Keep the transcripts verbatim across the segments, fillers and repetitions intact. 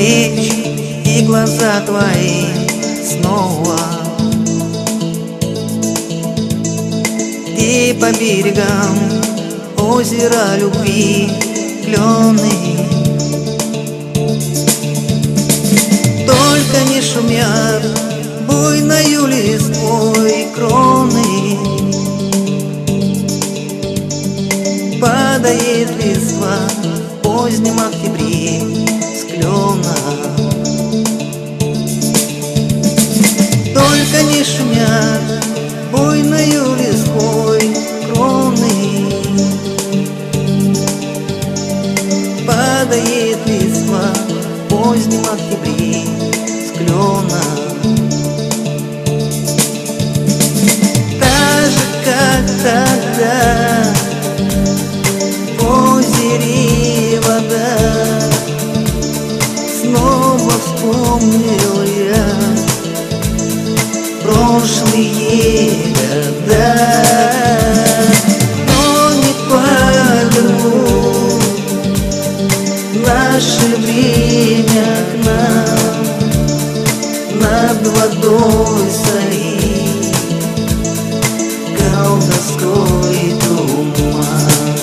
встречу, и глаза твои снова. И по берегам озера любви клены, только не шумят буйною листвой кроны. Падает листва в позднем октябре с клена, только не шумят буйною листвой кроны. Падает листва в позднем октябре с клена. Так же, как тогда в озере вода, снова вспомнил я прошлые года. Но не поверну, наше время к нам над водой стоит колдовской туман.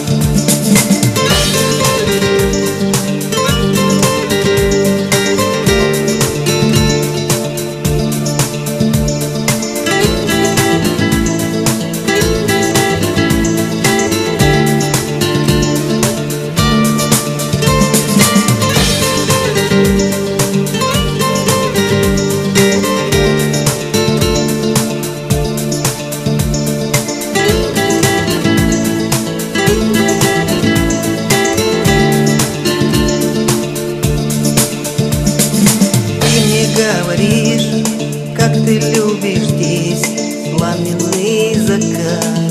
Говоришь, как ты любишь здесь пламенный закат.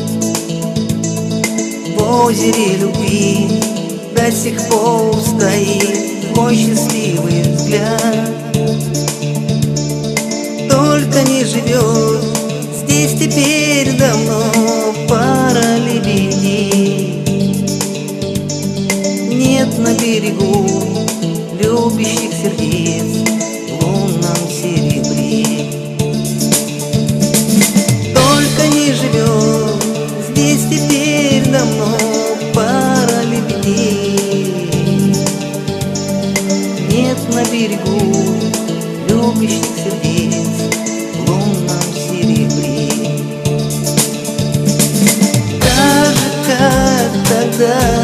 В озере любви до сих пор стоит твой счастливый взгляд. Только не живет здесь теперь давно пара лебедей. Нет на берегу любящих сердец в лунном серебре. Только не живет здесь теперь давно пара лебедей. Нет на берегу любящих сердец в лунном серебре. Так же, как тогда